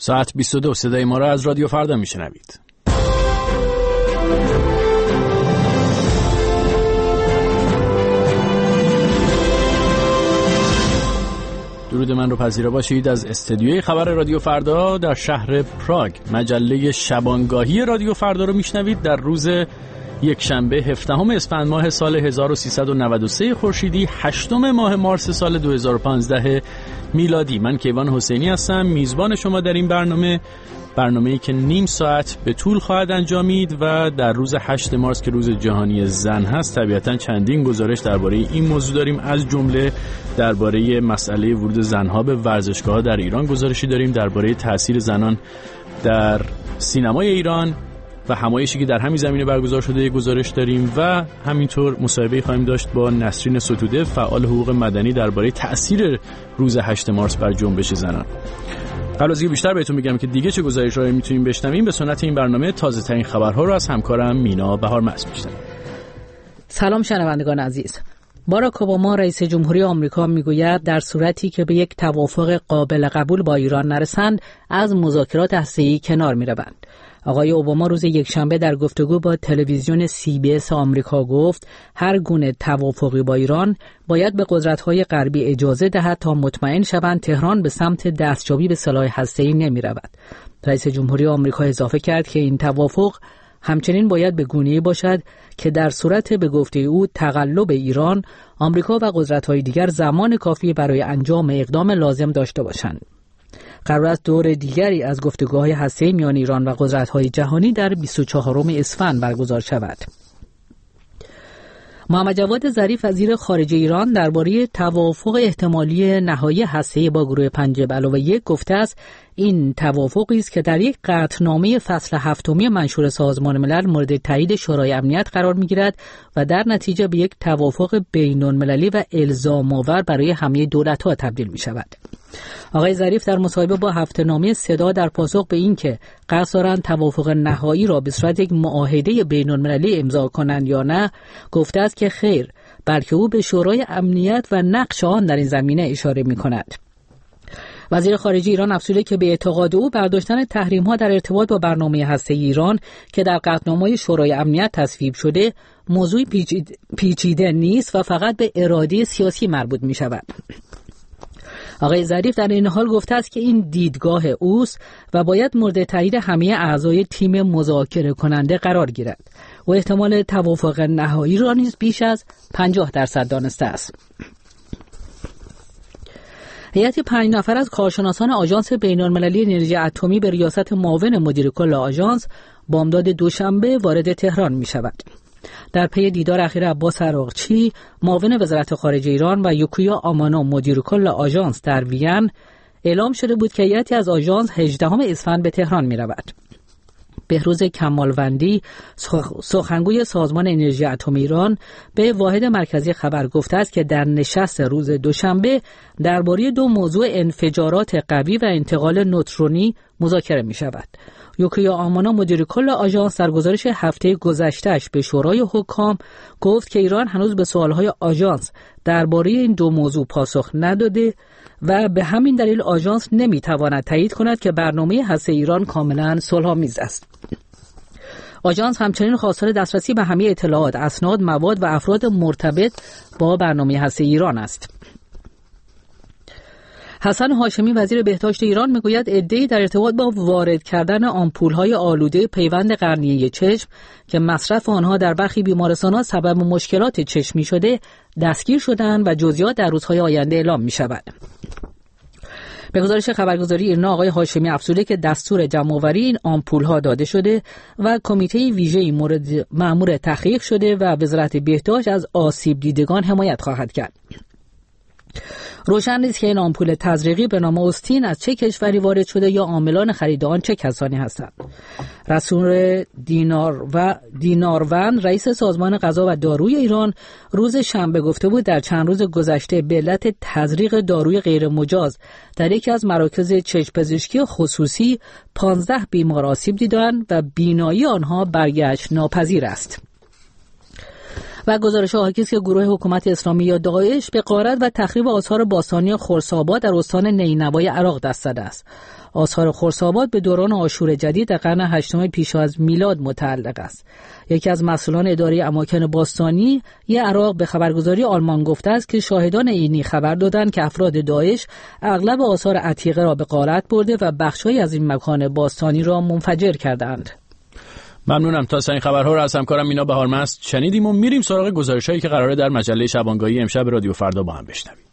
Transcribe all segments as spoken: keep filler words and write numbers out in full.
ساعت بیست و دو صدای ما را از رادیو فردا میشنوید. درود من رو پذیرا باشید از استدیوی خبر رادیو فردا در شهر پراگ. مجله شبانگاهی رادیو فردا رو میشنوید در روز یک شنبه هفدهم اسفند ماه سال هزار و سیصد و نود و سه خورشیدی، هشتم ماه مارس سال دو هزار و پانزده میلادی. من کیوان حسینی هستم، میزبان شما در این برنامه برنامه‌ای که نیم ساعت به طول خواهد انجامید و در روز هشتم مارس که روز جهانی زن هست طبیعتاً چندین گزارش درباره این موضوع داریم. از جمله درباره مسئله ورود زنها به ورزشگاه‌ها در ایران گزارشی داریم، درباره تأثیر زنان در سینمای ایران و همایشی که در همین زمینه برگزار شده گزارش داریم و همینطور مصاحبه خواهیم داشت با نسرین ستوده، فعال حقوق مدنی، درباره تأثیر روز هشتم مارس بر جنبش زنان. قبل از اینکه بیشتر بهتون بگم که دیگه چه گزارش‌هایی میتونیم بشنویم، به سنت این برنامه تازه ترین خبرها رو از همکارم مینا بهارمست میشنویم. سلام شنوندگان عزیز. باراک اوباما رئیس جمهوری آمریکا میگوید در صورتی که به یک توافق قابل قبول با ایران نرسند از مذاکرات هسته‌ای کنار میروند. آقای اوباما روز یکشنبه در گفتگو با تلویزیون سی بی اس آمریکا گفت هر گونه توافقی با ایران باید به قدرت‌های غربی اجازه دهد تا مطمئن شوند تهران به سمت دستیابی به سلاح هسته‌ای نمی‌رود. رئیس جمهوری آمریکا اضافه کرد که این توافق همچنین باید به گونه‌ای باشد که در صورت به گفته او تقلب ایران، آمریکا و قدرت‌های دیگر زمان کافی برای انجام اقدام لازم داشته باشند. قرار است دور دیگری از گفتگوهای هسته‌ای میان ایران و قدرت‌های جهانی در بیست و چهارم اسفند برگزار شود. محمد جواد ظریف وزیر خارجه ایران درباره توافق احتمالی نهایی هسته‌ای با گروه پنج به علاوه یک گفته است این توافقی است که در یک قطعنامه فصل هفتمی منشور سازمان ملل مورد تایید شورای امنیت قرار می‌گیرد و در نتیجه به یک توافق بین‌المللی و الزام‌آور برای همه دولت‌ها تبدیل می‌شود. آقای ظریف در مصاحبه با هفته‌نامه صدا در پاسخ به این که قصد دارند توافق نهایی را به صورت یک معاهده بین‌المللی امضا کنند یا نه گفته است که خیر، بلکه او به شورای امنیت و نقش آن در این زمینه اشاره می‌کند. وزیر خارجه ایران افزوده که به اعتقاد او برداشتن تحریم‌ها در ارتباط با برنامه هسته‌ای ایران که در قطعنامه شورای امنیت تصویب شده موضوع پیچیده, پیچیده نیست و فقط به اراده سیاسی مربوط می‌شود. آقای ظریف در این حال گفته است که این دیدگاه اوست و باید مورد تایید همه اعضای تیم مذاکره کننده قرار گیرد و احتمال توافق نهایی را نیز بیش از پنجاه درصد دانسته است. هیئت پنج نفر از کارشناسان آژانس بین‌المللی انرژی اتمی به ریاست معاون مدیر کل آژانس بامداد دوشنبه وارد تهران می شود. در پی دیدار اخیر عباس عراقچی معاون وزارت خارجه ایران و یوکیا آمانو مدیر کل آژانس در وین اعلام شده بود که هیئتی از آژانس هجدهم اسفند به تهران می رود. بهروز کمالوندی سخنگوی سازمان انرژی اتمی ایران به واحد مرکزی خبر گفته است که در نشست روز دوشنبه درباره دو موضوع انفجارات قوی و انتقال نوترونی مذاکره می شود. یوکیا آمانا مدیر کل آژانس در گزارش هفته گذشته‌اش به شورای حکام گفت که ایران هنوز به سوالهای آژانس درباره این دو موضوع پاسخ نداده و به همین دلیل آژانس نمیتواند تایید کند که برنامه هسته ایران کاملا صلح‌آمیز است. آژانس همچنین خواستار دسترسی به همه اطلاعات، اسناد، مواد و افراد مرتبط با برنامه هسته ایران است. حسن هاشمی وزیر بهداشت ایران میگوید عده‌ای در ارتباط با وارد کردن آمپول‌های آلوده پیوند قرنیه چشم که مصرف آنها در برخی بیمارستان‌ها سبب مشکلات چشمی شده دستگیر شدند و جزئیات در روزهای آینده اعلام می‌شود. به گزارش خبرگزاری ایرنا آقای هاشمی افزوده که دستور جمع‌آوری این آمپول‌ها داده شده و کمیته ویژه‌ای مورد مأمور تحقیق شده و وزارت بهداشت از آسیب دیدگان حمایت خواهد کرد. روشن نیست که این آمپول تزریقی به نام اوستین از چه کشوری وارد شده یا عاملان خرید آن چه کسانی هستند. رسول دینار و دیناروند رئیس سازمان غذا و داروی ایران روز شنبه گفته بود در چند روز گذشته به علت تزریق داروی غیر مجاز در یکی از مراکز چشم پزشکی خصوصی پانزده بیمار آسیب دیدند و بینایی آنها برگشت ناپذیر است. و گزارش حاکی است که گروه حکومت اسلامی یا داعش به غارت و تخریب آثار باستانی خرس‌آباد در استان نینوای عراق دست زده است. آثار خرس‌آباد به دوران آشور جدید در قرن هشتم پیش از میلاد متعلق است. یکی از مسئولان اداره اماکن باستانی یا عراق به خبرگزاری آلمان گفته است که شاهدان عینی خبر دادند که افراد داعش اغلب آثار عتیقه را به غارت برده و بخش‌هایی از این مکان باستانی را منفجر کردند. ممنونم. تا این خبرها را از همکارم مینا بهارمست شنیدیم و میریم سراغ گزارش‌هایی که قراره در مجله شبانگاهی امشب رادیو فردا با هم بشنویم.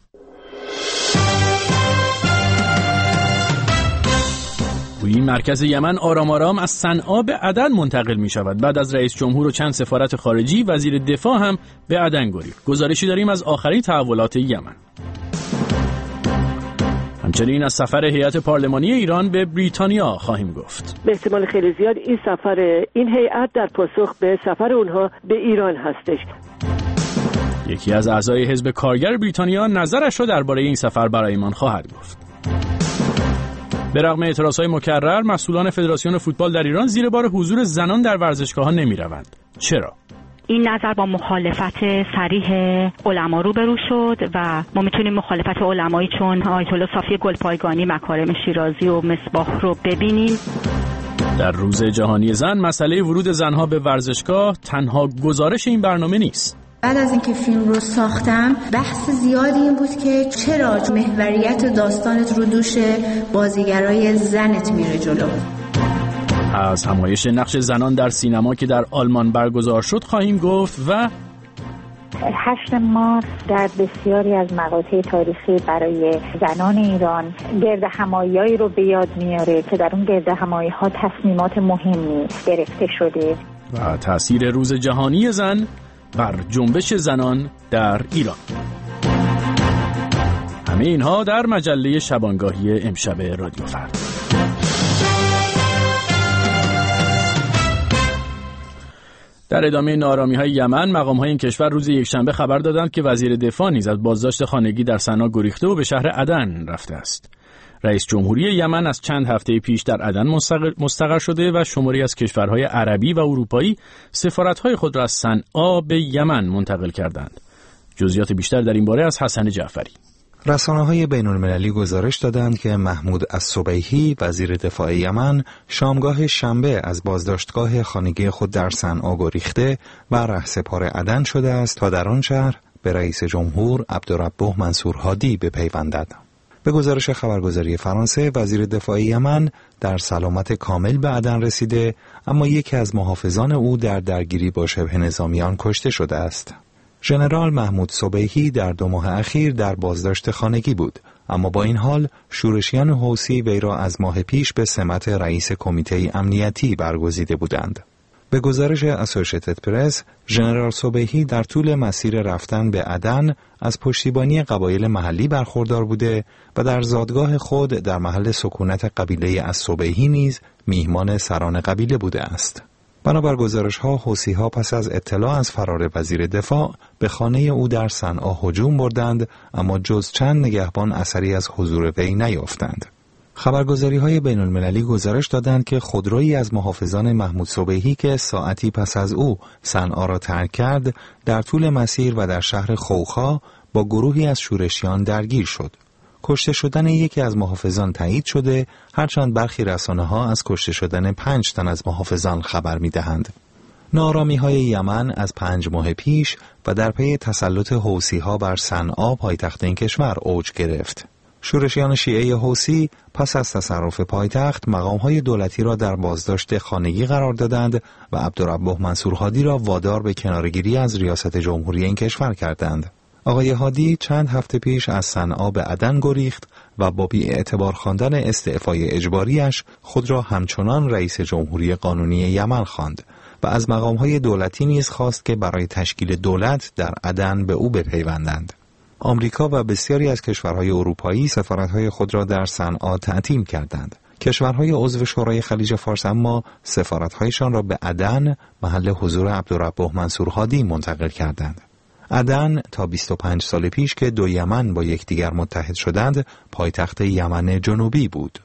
گویی مرکز یمن آرام آرام از صنعا به عدن منتقل می شود. بعد از رئیس جمهور و چند سفارت خارجی، وزیر دفاع هم به عدن گریخت. گزارشی داریم از آخرین تحولات یمن. همچنین از سفر هیئت پارلمانی ایران به بریتانیا خواهیم گفت. به احتمال خیلی زیاد این سفر این هیئت در پاسخ به سفر اونها به ایران هستش. یکی از اعضای حزب کارگر بریتانیا نظرش را درباره این سفر برایمان خواهد گفت. به رغم اعتراضهای مکرر، مسئولان فدراسیون فوتبال در ایران زیر بار حضور زنان در ورزشگاه‌ها نمی‌روند. چرا؟ این نظر با مخالفت صریح علما روبرو شد و ما میتونیم مخالفت علمایی چون آیت الله صافی گلپایگانی، مکارم شیرازی و مصباح رو ببینیم. در روز جهانی زن، مسئله ورود زنها به ورزشگاه تنها گزارش این برنامه نیست. بعد از اینکه فیلم رو ساختم بحث زیادی این بود که چرا محوریت داستانت رو دوش بازیگرای زنت میره جلو. از همایش نقش زنان در سینما که در آلمان برگزار شد خواهیم گفت و هشت مارس در بسیاری از مقاطع تاریخی برای زنان ایران گرد همایی‌هایی رو به یاد میاره که در اون گرد همایی‌ها تصمیمات مهمی گرفته شده. و تأثیر روز جهانی زن بر جنبش زنان در ایران. همه اینها در مجله شبانگاهی امشب رادیو فردا. در ادامه ناآرامی‌های یمن، مقام‌های این کشور روز یکشنبه خبر دادند که وزیر دفاع نیز از بازداشت خانگی در صنعا گریخته و به شهر عدن رفته است. رئیس جمهوری یمن از چند هفته پیش در عدن مستقر شده و شماری از کشورهای عربی و اروپایی سفارت‌های خود را از صنعا به یمن منتقل کردند. جزئیات بیشتر در این باره از حسن جعفری. رسانه‌های بین‌المللی گزارش دادند که محمود الصبیحی، وزیر دفاع یمن، شامگاه شنبه از بازداشتگاه خانگی خود در صنعا گریخته و رهسپار عدن شده است تا در آن شهر به رئیس جمهور عبدالربه منصور هادی بپیوندد. به گزارش خبرگزاری فرانسه، وزیر دفاع یمن در سلامت کامل به عدن رسیده، اما یکی از محافظان او در درگیری با شبه نظامیان کشته شده است. ژنرال محمود صبیحی در دو ماه اخیر در بازداشت خانگی بود، اما با این حال شورشیان حوثی وی را از ماه پیش به سمت رئیس کمیته امنیتی برگزیده بودند. به گزارش اسوشیتد پرس، ژنرال صبیحی در طول مسیر رفتن به عدن از پشتیبانی قبایل محلی برخوردار بوده و در زادگاه خود در محل سکونت قبیله الصبیحی نیز میهمان سران قبیله بوده است. بنابر گزارش‌ها، حوثی‌ها پس از اطلاع از فرار وزیر دفاع به خانه او در صنعا هجوم بردند، اما جز چند نگهبان اثری از حضور وی نیافتند. خبرگزاری‌های بین‌المللی گزارش دادند که خودرویی از محافظان محمود صبیحی که ساعتی پس از او صنعا را ترک کرد، در طول مسیر و در شهر خوخا با گروهی از شورشیان درگیر شد. کشته شدن یکی از محافظان تایید شده، هرچند برخی رسانه‌ها از کشته شدن پنج تن از محافظان خبر می‌دهند. ناآرامی‌های یمن از پنج ماه پیش و در پی تسلط حوثی‌ها بر صنعا پایتخت این کشور اوج گرفت. شورشیان شیعه حوثی پس از تصرف پایتخت مقام‌های دولتی را در بازداشت خانگی قرار دادند و عبدالربه منصور هادی را وادار به کناره‌گیری از ریاست جمهوری این کشور کردند. آقای هادی چند هفته پیش از صنعا به عدن گریخت و با بی‌اعتبار خواندن استعفای اجباریش خود را همچنان رئیس جمهوری قانونی یمن خواند و از مقام‌های دولتی نیز خواست که برای تشکیل دولت در عدن به او بپیوندند. آمریکا و بسیاری از کشورهای اروپایی سفارت‌های خود را در صنعا تعطیل کردند. کشورهای عضو شورای خلیج فارس اما سفارت‌هایشان را به عدن، محل حضور عبدالربه منصور هادی، منتقل کردند. عدن تا بیست و پنج سال پیش که دو یمن با یکدیگر متحد شدند، پایتخت یمن جنوبی بود.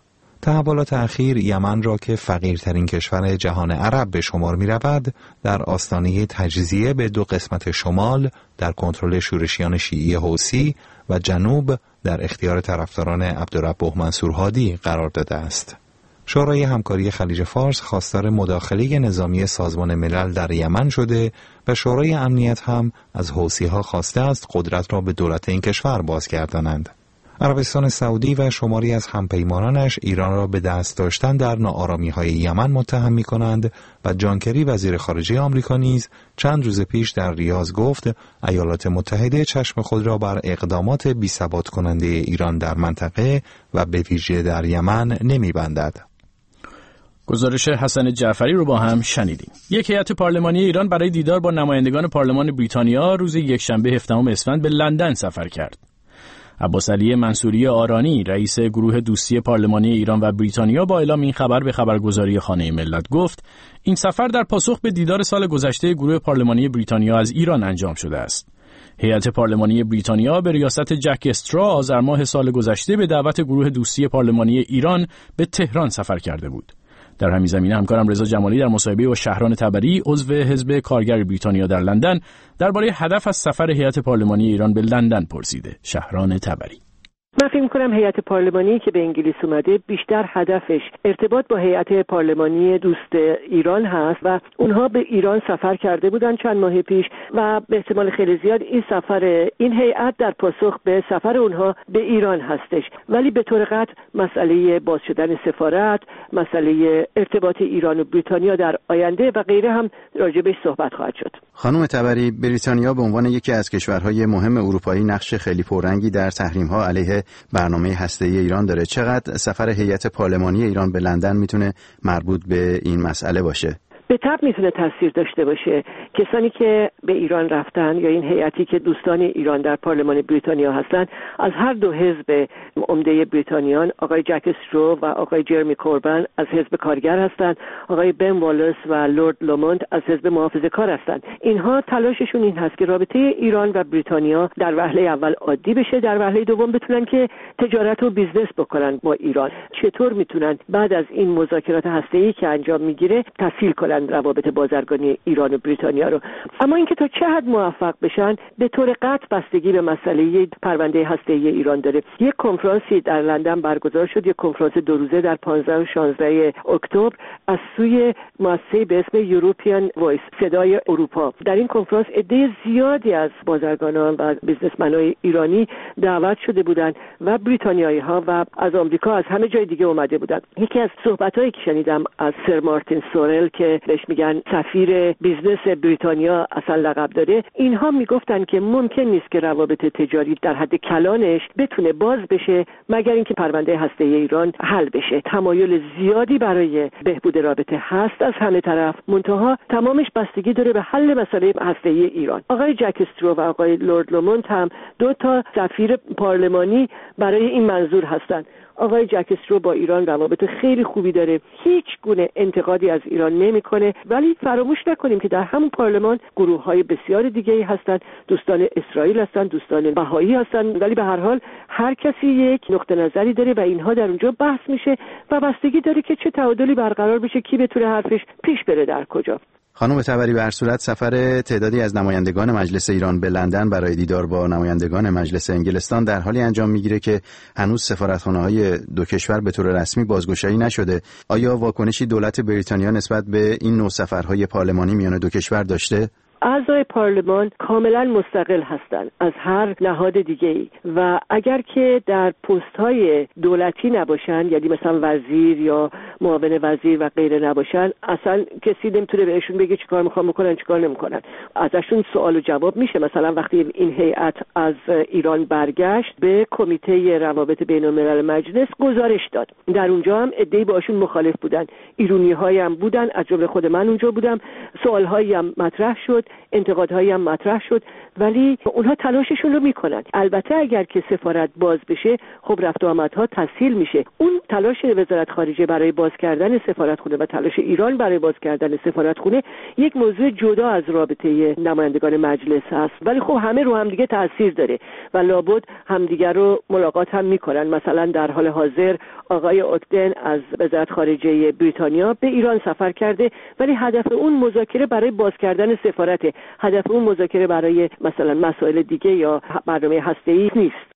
تحولات اخیر یمن را که فقیرترین کشور جهان عرب به شمار می رود، در آستانه تجزیه به دو قسمت شمال در کنترل شورشیان شیعی حوثی و جنوب در اختیار طرفداران عبدالربه منصور هادی قرار داده است. شورای همکاری خلیج فارس خواستار مداخله نظامی سازمان ملل در یمن شده و شورای امنیت هم از حوثی‌ها خواسته است قدرت را به دولت این کشور بازگردانند. عربستان سعودی و شماری از همپیمانانش ایران را به دست داشتن در ناآرامی‌های یمن متهم می‌کنند و جان کری وزیر خارجه آمریکا نیز چند روز پیش در ریاض گفت ایالات متحده چشم خود را بر اقدامات بی‌ثبات کننده ایران در منطقه و به ویژه در یمن نمی‌بندد. گزارش حسن جعفری رو با هم شنیدیم. یک هیئت پارلمانی ایران برای دیدار با نمایندگان پارلمان بریتانیا روز یکشنبه هفدهم اسفند به لندن سفر کرد. عباس علی منصوری آرانی رئیس گروه دوستی پارلمانی ایران و بریتانیا با اعلام این خبر به خبرگزاری خانه ملت گفت این سفر در پاسخ به دیدار سال گذشته گروه پارلمانی بریتانیا از ایران انجام شده است. هیئت پارلمانی بریتانیا به ریاست جک استرا آذر ماه سال گذشته به دعوت گروه دوستی پارلمانی ایران به تهران سفر کرده بود. در همین زمینه همکارم رضا جمالی در مصاحبه با شهران تبری عضو حزب کارگر بریتانیا در لندن درباره هدف از سفر هیئت پارلمانی ایران به لندن پرسیده. شهران تبری: من فکر می‌کنم هیئت پارلمانی که به انگلیس اومده بیشتر هدفش ارتباط با هیئت پارلمانی دوست ایران هست و اونها به ایران سفر کرده بودن چند ماه پیش و به احتمال خیلی زیاد این سفر این هیئت در پاسخ به سفر اونها به ایران هستش. ولی به طور قطع مسئله باز شدن سفارت، مسئله ارتباط ایران و بریتانیا در آینده و غیره هم راجبش صحبت خواهد شد. خانم تبری، بریتانیا به عنوان یکی از کشورهای مهم اروپایی نقش خیلی پررنگی در تحریم‌ها علیه برنامه هسته‌ای ایران داره. چقدر سفر هیئت پارلمانی ایران به لندن میتونه مربوط به این مسئله باشه؟ به طبع میتونه تاثیر داشته باشه. کسانی که به ایران رفتن یا این هیئتی که دوستان ایران در پارلمان بریتانیا هستن از هر دو حزب عمده بریتانیان، آقای جک استرو و آقای جرمی کوربن از حزب کارگر هستند، آقای بن والاس و لورد لومونت از حزب محافظه‌کار هستند. اینها تلاششون این هست که رابطه ایران و بریتانیا در وهله اول عادی بشه، در وهله دوم بتونن که تجارت و بیزنس بکنن با ایران. چطور میتونن بعد از این مذاکرات هسته‌ای که انجام میگیره تسهیل کنن روابط بازرگانی ایران و بریتانیا رو. اما اینکه تا چه حد موفق بشن به طور قطع بستگی به مسئله پرونده هسته‌ای ایران داره. یک کنفرانسی در لندن برگزار شد، یک کنفرانس دو روزه در پانزده و شانزده اکتبر از سوی مؤسسه به اسم یوروپیان وایس، صدای اروپا. در این کنفرانس عده زیادی از بازرگانان و بیزنسمن‌های ایرانی دعوت شده بودند و بریتانیایی‌ها و از آمریکا از همه جای دیگه اومده بودند. یکی از صحبت‌هایی که شنیدم از سر مارتین سورل که بهش میگن سفیر بیزنس بریتانیا اصلا لقب داره، اینها میگفتن که ممکن نیست که روابط تجاری در حد کلانش بتونه باز بشه مگر اینکه پرونده هسته‌ای ایران حل بشه. تمایل زیادی برای بهبود رابطه هست از همه طرف، منتها تمامش بستگی داره به حل مسئله هسته‌ای ایران. آقای جک استرو و آقای لورد لومونت هم دو تا سفیر پارلمانی برای این منظور هستند. آقای جک استرو با ایران روابط خیلی خوبی داره، هیچ گونه انتقادی از ایران نمیکنه، ولی فراموش نکنیم که در همون پارلمان گروه‌های بسیار دیگه‌ای هستند، دوستان اسرائیل هستند، دوستان بهایی هستند، ولی به هر حال هر کسی یک نقطه نظری داره و اینها در اونجا بحث میشه و بستگی داره که چه تعادلی برقرار بشه، کی بتونه حرفش پیش بره در کجا. خانم تبری، به هر صورت سفر تعدادی از نمایندگان مجلس ایران به لندن برای دیدار با نمایندگان مجلس انگلستان در حالی انجام میگیره که هنوز سفارتخانه‌های دو کشور به طور رسمی بازگشایی نشده. آیا واکنشی دولت بریتانیا نسبت به این نوع سفرهای پارلمانی میان دو کشور داشته؟ اعضای پارلمان کاملا مستقل هستند از هر نهاد دیگه‌ای و اگر که در پست‌های دولتی نباشن، یعنی مثلا وزیر یا معاون وزیر و غیره نباشن، اصلا کسی نمیتونه بهشون بگه چیکار میخوان بکنن چیکار نمیکنن. ازشون سوال و جواب میشه. مثلا وقتی این هیئت از ایران برگشت به کمیته روابط بین‌الملل مجلس گزارش داد، در اونجا هم عده‌ای باشون مخالف بودن، ایرونی‌هایی هم بودن، از جمله خود من اونجا بودم، سوال‌هایی هم مطرح شد انتقادهایی هم مطرح شد، ولی اونها تلاششون رو میکنن. البته اگر که سفارت باز بشه خب رفت و آمدها تسهیل میشه. اون تلاش وزارت خارجه برای باز کردن سفارتخونه و تلاش ایران برای باز کردن سفارتخونه یک موضوع جدا از رابطه نمایندگان مجلس هست، ولی خب همه رو هم دیگه تاثیر داره و لابد همدیگر رو ملاقات هم میکنن. مثلا در حال حاضر آقای اوکدن از وزارت خارجه بریتانیا به ایران سفر کرده، ولی هدف اون مذاکره برای باز کردن سفارته، هدف اون مذاکره برای مثلا مسائل دیگه یا برنامه هسته‌ای نیست.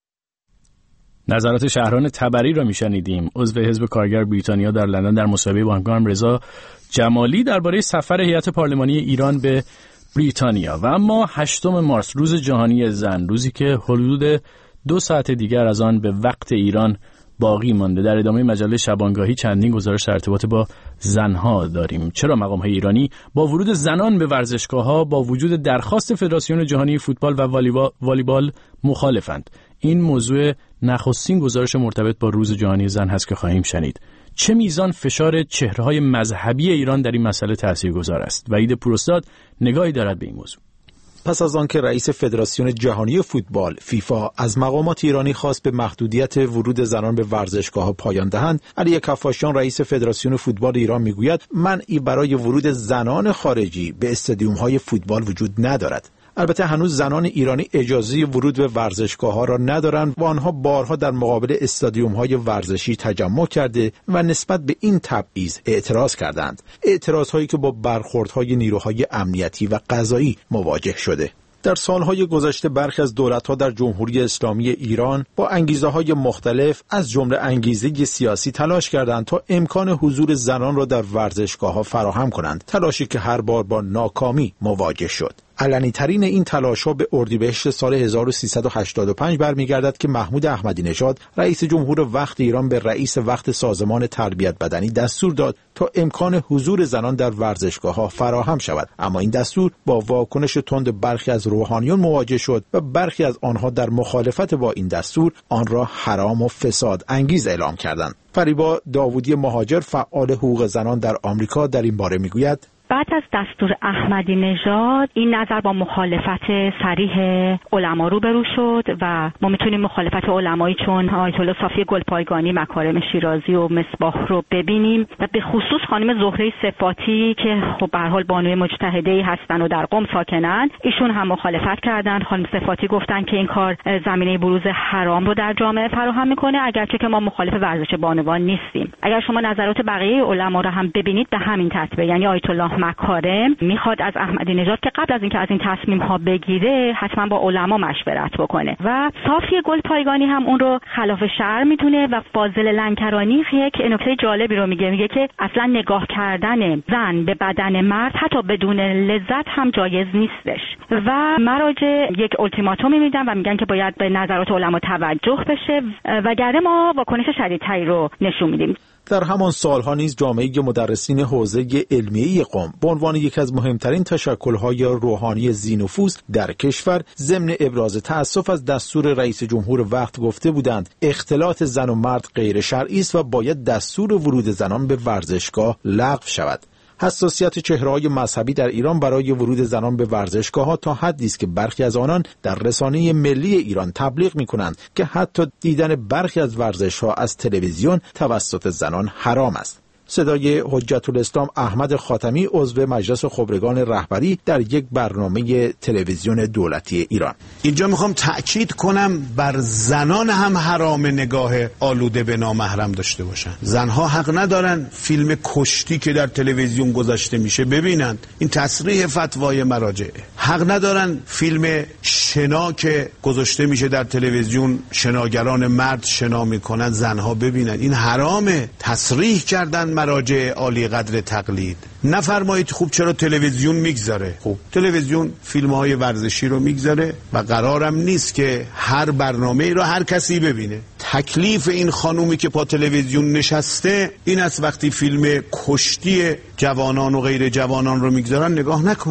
نظرات شهران تبری را میشنیدیم. عضو حزب کارگر بریتانیا در لندن در مصاحبه با همکارم رضا جمالی درباره سفر هیئت پارلمانی ایران به بریتانیا. و اما هشتم مارس، روز جهانی زن، روزی که حدود دو ساعت دیگر از آن به وقت ایران باقی مانده. در ادامه مجله شبانگاهی چندین گزارش در ارتباط با زنها داریم. چرا مقام‌های ایرانی با ورود زنان به ورزشگاه‌ها با وجود درخواست فدراسیون جهانی فوتبال و والیبال مخالفند؟ این موضوع نخستین گزارش مرتبط با روز جهانی زن هست که خواهیم شنید. چه میزان فشار چهره‌های مذهبی ایران در این مسئله تاثیرگذار است؟ وحید پوراستاد نگاهی دارد به این موضوع. پس از آنکه رئیس فدراسیون جهانی فوتبال فیفا از مقامات ایرانی خواست به محدودیت ورود زنان به ورزشگاه‌ها پایان دهند، علی کفاشیان رئیس فدراسیون فوتبال ایران میگوید منعی برای ورود زنان خارجی به استادیوم‌های فوتبال وجود ندارد. البته هنوز زنان ایرانی اجازه ورود به ورزشگاه‌ها را ندارند و آنها بارها در مقابل استادیوم‌های ورزشی تجمع کرده و نسبت به این تبعیض اعتراض کردند. اعتراض‌هایی که با برخوردهای نیروهای امنیتی و قضایی مواجه شده. در سالهای گذشته برخی از دولت‌ها در جمهوری اسلامی ایران با انگیزه‌های مختلف از جمله انگیزه سیاسی تلاش کردند تا امکان حضور زنان را در ورزشگاه‌ها فراهم کنند، تلاشی که هر بار با ناکامی مواجه شد. علنی ترین این تلاش‌ها به اردیبهشت سال هزار و سیصد و هشتاد و پنج برمیگردد که محمود احمدی نژاد رئیس جمهور وقت ایران به رئیس وقت سازمان تربیت بدنی دستور داد تا امکان حضور زنان در ورزشگاه‌ها فراهم شود، اما این دستور با واکنش تند برخی از روحانیون مواجه شد و برخی از آنها در مخالفت با این دستور آن را حرام و فساد انگیز اعلام کردند. فریبا داوودی مهاجر فعال حقوق زنان در آمریکا در این باره میگوید بعد از دستور احمدی نژاد این نظر با مخالفت صریح علما روبرو شد و ما میتونیم مخالفت علمایی چون آیت الله صافی گلپایگانی، مکارم شیرازی و مصباح رو ببینیم و به خصوص خانم زهره صفاتی که خب به هر حال بانوی مجتهده‌ای هستن و در قم ساکنن، ایشون هم مخالفت کردن. خانم صفاتی گفتن که این کار زمینه بروز حرام رو در جامعه فراهم میکنه، اگرچه که ما مخالف ورزش بانوان نیستیم. اگر شما نظرات بقیه علما رو هم ببینید به همین ترتیبه، یعنی آیت الله مکارم میخواد از احمدی نژاد که قبل از اینکه از این تصمیم ها بگیره حتما با علما مشورت بکنه و صافی گلپایگانی هم اون رو خلاف شرع میدونه و فاضل لنکرانی یک نکته جالبی رو میگه، میگه که اصلا نگاه کردن زن به بدن مرد حتی بدون لذت هم جایز نیستش و مراجع یک التیماتومی میدن و میگن که باید به نظرات علما توجه بشه وگرنه ما واکنش شدیدتری رو نشون میدیم. در همان سالها نیز جامعه مدرسین حوزه علمیه قم به عنوان یکی از مهمترین تشکل‌های روحانی ذی‌نفوذ در کشور ضمن ابراز تأسف از دستور رئیس جمهور وقت گفته بودند اختلاط زن و مرد غیر شرعی است و باید دستور ورود زنان به ورزشگاه لغو شود. حساسیت چهره‌های مذهبی در ایران برای ورود زنان به ورزشگاه‌ها تا حدی است که برخی از آنان در رسانه ملی ایران تبلیغ می‌کنند که حتی دیدن برخی از ورزش‌ها از تلویزیون توسط زنان حرام است. صدای حجت الاسلام احمد خاتمی عضو مجلس خبرگان رهبری در یک برنامه تلویزیون دولتی ایران. اینجا میخوام تأکید کنم بر زنان هم حرام نگاه آلوده به نامحرم داشته باشن. زنها حق ندارن فیلم کشتی که در تلویزیون گذاشته میشه ببینند. این تصریح فتوای مراجعه. حق ندارن فیلم شنا که گذاشته میشه در تلویزیون شناگران مرد شنا میکنن زنها ببینن. این حرامه. تصریح کردن مراجع عالی قدر تقلید. نفرمایید خوب چرا تلویزیون میگذاره؟ خوب تلویزیون فیلم‌های ورزشی رو میگذاره و قرارم نیست که هر برنامه‌ای رو هر کسی ببینه. تکلیف این خانومی که پا تلویزیون نشسته این است وقتی فیلم کشتی جوانان و غیر جوانان رو میگذارن نگاه نکنه.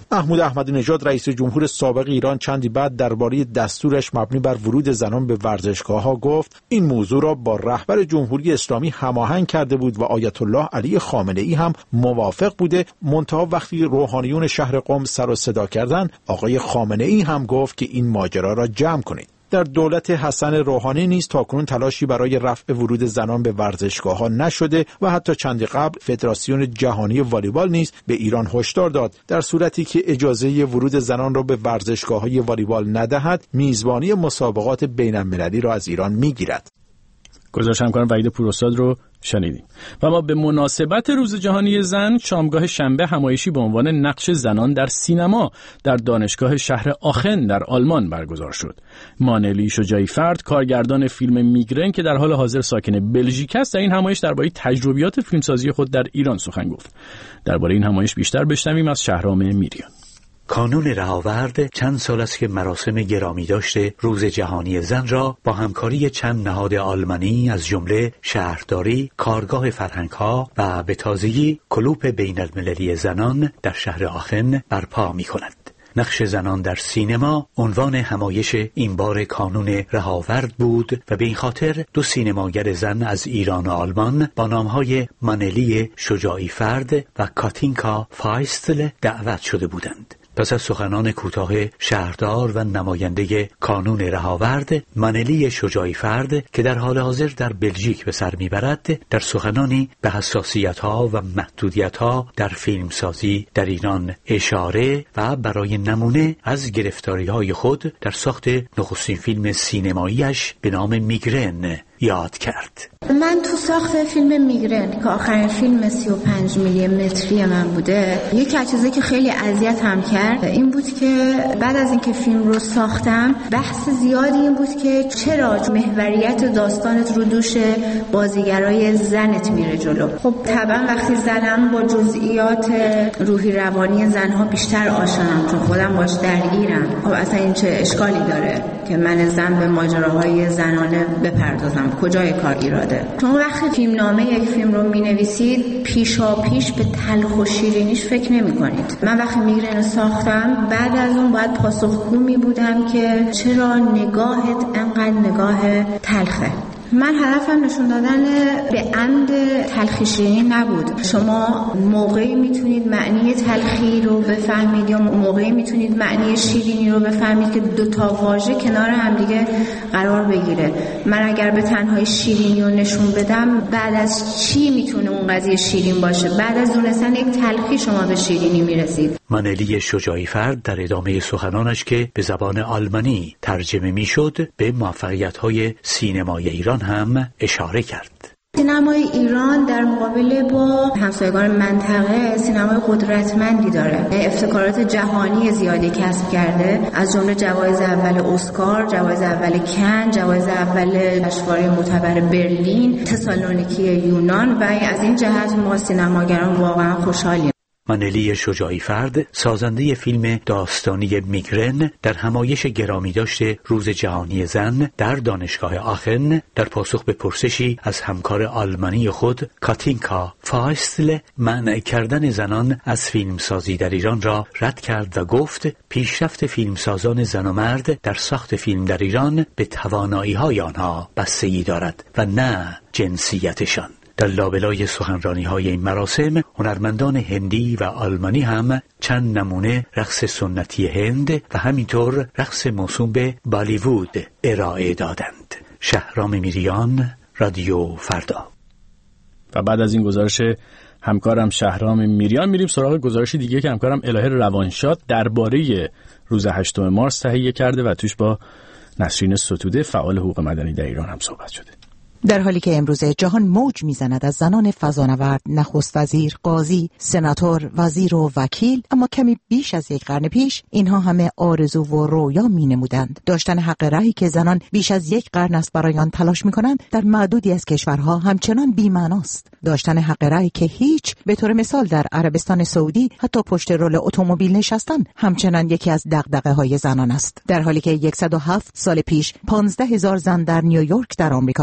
محمود احمدی نژاد رئیس جمهور سابق ایران چندی بعد درباره دستورش مبنی بر ورود زنان به ورزشگاه‌ها گفت این موضوع را با رهبر جمهوری اسلامی هماهنگ کرده بود و آیت الله علی خامنه‌ای هم موافق بوده. منتها وقتی روحانیون شهر قم سر و صدا کردند، آقای خامنه‌ای هم گفت که این ماجرا را جمع کنید. در دولت حسن روحانی نیز تاکنون تلاشی برای رفع ورود زنان به ورزشگاه‌ها نشده و حتی چندی قبل فدراسیون جهانی والیبال نیز به ایران هشدار داد در صورتی که اجازه ورود زنان را به ورزشگاه‌های والیبال ندهد، میزبانی مسابقات بین‌المللی را از ایران می‌گیرد. گزارش همکارم وحید پوراستاد رو شنیدیم. و ما به مناسبت روز جهانی زن شامگاه شنبه همایشی به عنوان نقش زنان در سینما در دانشگاه شهر آخن در آلمان برگزار شد. مانلی شجاعی فرد، کارگردان فیلم میگرن که در حال حاضر ساکن بلژیک است، در این همایش درباره تجربیات فیلمسازی خود در ایران سخن گفت. درباره این همایش بیشتر بشنویم از شهرام میریان. کانون رهاورد چند سال است که مراسم گرامی داشته روز جهانی زن را با همکاری چند نهاد آلمانی از جمله شهرداری، کارگاه فرهنگ‌ها و به تازگی کلوپ بین‌المللی زنان در شهر آخن برپا می‌کند. نقش زنان در سینما عنوان همایش این بار کانون رهاورد بود و به این خاطر دو سینماگر زن از ایران و آلمان با نامهای مانلی شجاعی فرد و کاتینکا فایستل دعوت شده بودند. پس از سخنان کوتاه شهردار و نماینده کانون رهاورد، مانلی شجاعی فرد که در حال حاضر در بلژیک به سر میبرد، در سخنانی به حساسیت‌ها و محدودیت‌ها در فیلمسازی در ایران اشاره و برای نمونه از گرفتاری‌های خود در ساخت نخستین فیلم سینماییش به نام میگرن یاد کرد. من تو ساخت فیلم میگرن که آخرین فیلم سی و پنج میلی متری من بوده، یکی از چیزایی که خیلی اذیت هم کرد این بود که بعد از اینکه فیلم رو ساختم بحث زیادی این بود که چرا محوریت داستانت رو دوش بازیگرای زنت میره جلو. خب طبعا وقتی زنم با جزئیات روحی روانی زنها بیشتر آشنام چون خودم باش درگیرم. خب اصلا این چه اشکالی داره که من زن به ماجراهای زنانه بپردازم؟ کجای کار ایراده؟ چون وقتی فیلم نامه یک فیلم رو می‌نویسید پیشا پیش به تلخ و شیرینیش فکر نمی‌کنید. من وقتی میگرن ساختم بعد از اون باید پاسخگو می بودم که چرا نگاهت انقدر نگاه تلخه. من هدفم نشون دادن به اند تلخی شیرینی نبود. شما موقعی میتونید معنی تلخی رو بفهمید یا موقعی میتونید معنی شیرینی رو بفهمید که دو تا واژه کنار هم دیگه قرار بگیره. من اگر به تنهای شیرینی رو نشون بدم بعد از چی میتونه اون قضیه شیرین باشه؟ بعد از دونستن یک تلخی شما به شیرینی میرسید. مانلی شجاعی فرد در ادامه سخنانش که به زبان آلمانی ترجمه میشد به موفقیت‌های سینمای ایران هم اشاره کرد. سینمای ایران در مقابل با همسایگان منطقه سینمای قدرتمندی داره. ابتکارات جهانی زیادی کسب کرده، از جمله جوایز اول اسکار، جوایز اول کن، جوایز اول جشنواره معتبر برلین، تسالونیکی یونان و از این جهت ما سینماگران واقعا خوشحالیم. مانلی شجاعی فرد، سازنده فیلم داستانی میگرن، در همایش گرامی داشته روز جهانی زن در دانشگاه آخن در پاسخ به پرسشی از همکار آلمانی خود کاتینکا فایستل منع کردن زنان از فیلمسازی در ایران را رد کرد و گفت پیشرفت فیلمسازان زن و مرد در ساخت فیلم در ایران به توانایی‌های آنها بستگی دارد و نه جنسیتشان. در لابلای سخنرانی‌های این مراسم هنرمندان هندی و آلمانی هم چند نمونه رقص سنتی هند و همینطور رقص موسوم به بالیوود ارائه دادند. شهرام میریان، رادیو فردا. و بعد از این گزارش همکارم شهرام میریان میریم سراغ گزارش دیگه که همکارم الهه روانشاد درباره روز هشتم مارس تهیه کرده و توش با نسرین ستوده فعال حقوق مدنی در ایران هم صحبت شده. در حالی که امروز جهان موج میزند از زنان فضانورد، نخست وزیر، قاضی، سناتور، وزیر و وکیل، اما کمی بیش از یک قرن پیش اینها همه آرزو و رویا مینمودند. داشتن حق رأی که زنان بیش از یک قرن است برای آن تلاش میکنند در معدودی از کشورها همچنان بی‌معناست. داشتن حق رأی که هیچ، به طور مثال در عربستان سعودی حتی پشت رول اتومبیل نشستن همچنان یکی از دغدغه‌های زنان است. در حالی که صد و هفت سال پیش پانزده هزار زن در نیویورک در آمریکا برای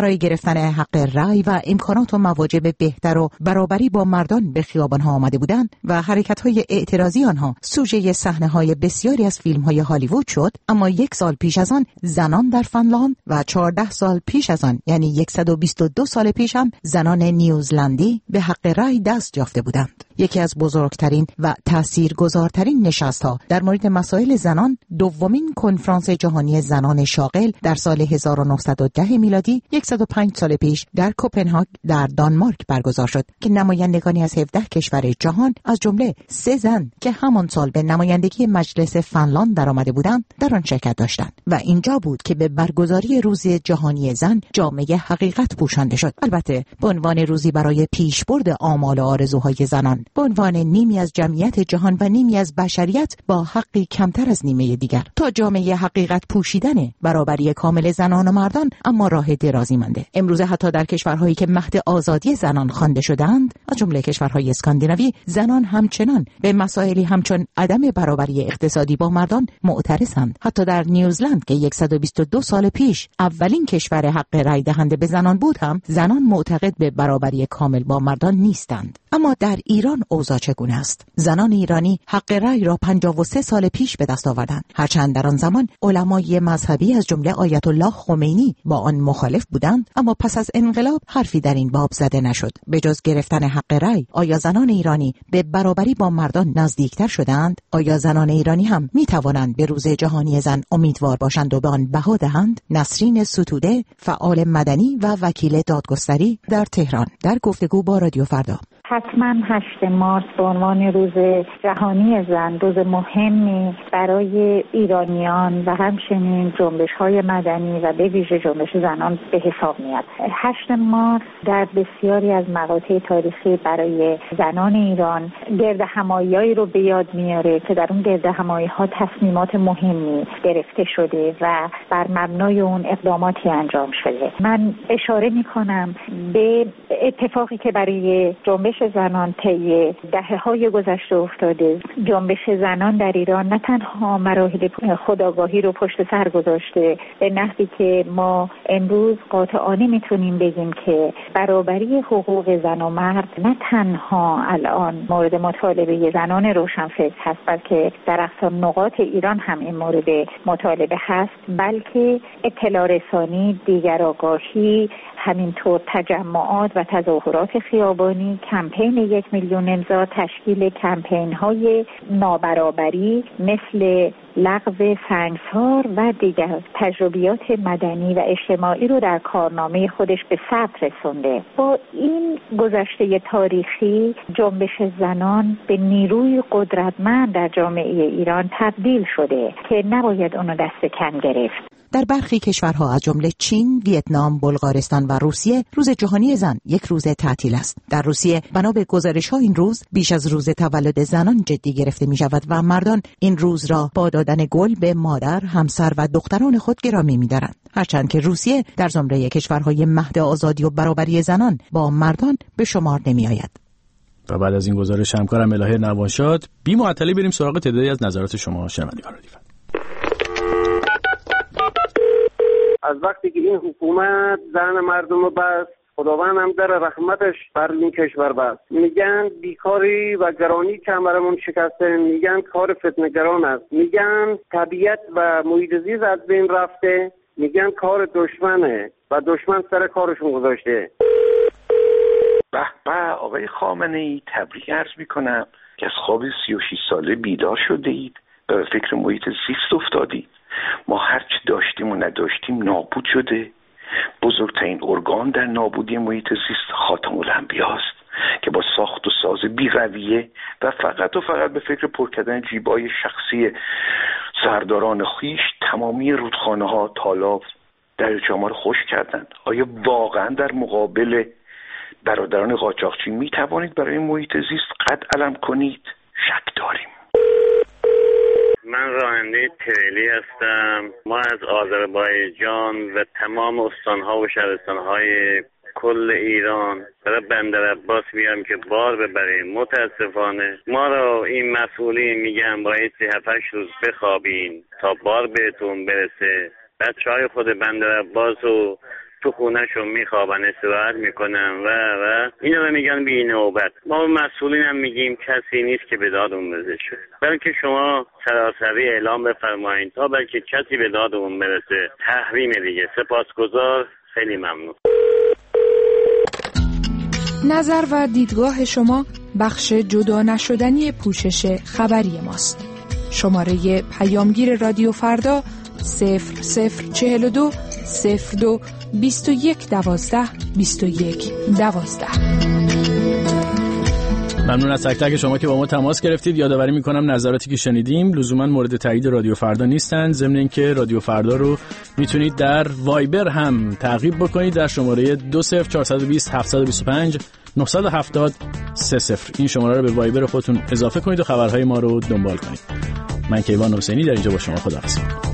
برای گرفتن حق رأی و امکانات و مواجب بهتر و برابری با مردان به خیابان‌ها آمده بودند و حرکت‌های اعتراضی آنها سوژه صحنه‌های بسیاری از فیلم‌های هالیوود شد، اما یک سال پیش از آن زنان در فنلاند و چهارده سال پیش از آن یعنی صد و بیست و دو سال پیش هم زنان نیوزلندی به حق رأی دست یافته بودند. یکی از بزرگترین و تاثیرگذارترین نشست‌ها در مورد مسائل زنان دومین کنفرانس جهانی زنان شاغل در سال هزار و نهصد و ده میلادی صد و پنج سال پیش در کوپنهاگ در دانمارک برگزار شد که نمایندگانی از هفده کشور جهان از جمله سه زن که همان سال به نمایندگی مجلس فنلاند درآمده بودند در آن شرکت داشتند و اینجا بود که به برگزاری روز جهانی زن جامعه حقیقت پوشانده شد، البته به عنوان روزی برای پیشبرد آمال و آرزوهای زنان، به عنوان نیمی از جمعیت جهان و نیمی از بشریت با حقی کمتر از نیمه دیگر. تا جامعه حقیقت پوشیدن برابری کامل زنان و مردان اما راه درازی مانده. امروزه حتی در کشورهایی که مهد آزادی زنان خوانده شدند، از جمله کشورهای اسکاندیناوی، زنان همچنان به مسائلی همچون عدم برابری اقتصادی با مردان معترضند. حتی در نیوزلند که صد و بیست و دو سال پیش اولین کشور حق رأی دهنده به زنان بود، هم زنان معتقد به برابری کامل با مردان نیستند. اما در ایران اوضاع چگونه است؟ زنان ایرانی حق رأی را پنجاه و سه سال پیش به دست آوردند، هرچند در آن زمان علمای مذهبی از جمله آیت الله خمینی با آن مخالف بودند، اما پس از انقلاب حرفی در این باب زده نشد. به جز گرفتن حق رأی، آیا زنان ایرانی به برابری با مردان نزدیکتر شدند؟ آیا زنان ایرانی هم می توانند به روز جهانی زن امیدوار باشند و به آن بها دهند؟ نسرین ستوده، فعال مدنی و وکیل دادگستری در تهران، در گفتگو با رادیو فردا. حتما هشتم مارس به عنوان روز جهانی زن روز مهمی برای ایرانیان و همچنین جنبش‌های مدنی و به ویژه جنبش زنان به حساب میاد. هشتم مارس در بسیاری از مقاطع تاریخی برای زنان ایران گرد همایی‌هایی رو به یاد میاره که در اون گرد همایی‌ها تصمیمات مهمی گرفته شده و بر مبنای اون اقداماتی انجام شده. من اشاره میکنم به اتفاقی که برای جنبش زنان طی دهه‌های گذشته افتاده. جنبش زنان در ایران نه تنها مراحل خودآگاهی رو پشت سر گذاشته به نحوی که ما امروز قاطعانه میتونیم بگیم که برابری حقوق زن و مرد نه تنها الان مورد مطالبه زنان روشنفکر هست، بلکه در اقصا نقاط ایران هم این مورد مطالبه هست، بلکه اطلاع رسانی، دیگرآگاهی، همینطور تجمعات و تظاهرات خیابانی، کمپین یک میلیون امضا، تشکیل کمپین های نابرابری مثل لغو سنگسار و دیگر تجربیات مدنی و اجتماعی رو در کارنامه خودش به ثبت رسونده. با این گذشته تاریخی جنبش زنان به نیروی قدرتمند در جامعه ایران تبدیل شده که نباید اونو دست کم گرفت. در برخی کشورها از جمله چین، ویتنام، بلغارستان و روسیه روز جهانی زن یک روز تعطیل است. در روسیه بنا به گزارش‌ها این روز بیش از روز تولد زنان جدی گرفته می‌شود و مردان این روز را با دادن گل به مادر، همسر و دختران خود گرامی می‌دارند. هرچند که روسیه در زمره کشورهای مهد آزادی و برابری زنان با مردان به شمار نمی‌آید. و بعد از این گزارش همکارم الهه نواشاد بی معطلی بریم سراغ تعدادی از نظرات شما شنوندگان رادیو. از وقتی که این حکومت زن مردم رو بست، خداوند هم در رحمتش بر این کشور بست. میگن بیکاری و گرانی کمرمون شکسته، میگن کار فتنه‌گران است، میگن طبیعت و محیط زیست از بین رفته، میگن کار دشمنه و دشمن سر کارشون گذاشته. به به آقای خامنه‌ای، تبریک عرض میکنم که از خواب سی و شش ساله بیدار شده اید و به فکر محیط زیست افتادید. ما هرچی داشتیم و نداشتیم نابود شده. بزرگترین ارگان در نابودی محیط زیست خاتم الانبیا است که با ساخت و ساز بی رویه و فقط و فقط به فکر پر کردن جیبای شخصی سرداران خویش تمامی رودخانه ها، تالاب، دریاچه ما رو خشک کردند. آیا واقعا در مقابل برادران قاچاقچی می توانید برای محیط زیست قد علم کنید؟ شک داریم. من راننده تریلی هستم. ما از آذربایجان و تمام استانها و شهرستانهای کل ایران برای بندر عباس میام که بار ببریم. متاسفانه ما رو این مسئولین میگن باید هفت هشت روز بخوابین تا بار بهتون برسه. بچه های خود بندر عباس و تو خونهشون میخوابن، استراحت میکنن و و اینا رو میگن بی نوبت. ما مسئولین هم میگیم کسی نیست که به دادمون برسه، بلکه شما سراسری اعلام بفرمایید تا بلکه کسی به دادمون برسه. تحریم دیگه. سپاسگزار، خیلی ممنون. نظر و دیدگاه شما بخش جدا نشدنی پوشش خبری ماست. شماره پیامگیر رادیو فردا صفر صفر چهل و دو صفر دو بیست و یک دوازده بیست و یک دوازده. ممنون از تک تک شما که با ما تماس گرفتید. یادآوری میکنم نظراتی که شنیدیم لزوما مورد تایید رادیو فردا نیستند، ضمن اینکه رادیو فردا رو میتونید در وایبر هم تعقیب بکنید در شماره دو صفر چهار دو صفر هفت دو پنج نه هفت صفر سه صفر. این شماره رو به وایبر خودتون اضافه کنید و خبرهای ما رو دنبال کنید. من کیوان حسینی در اینجا با شما خداحافظ.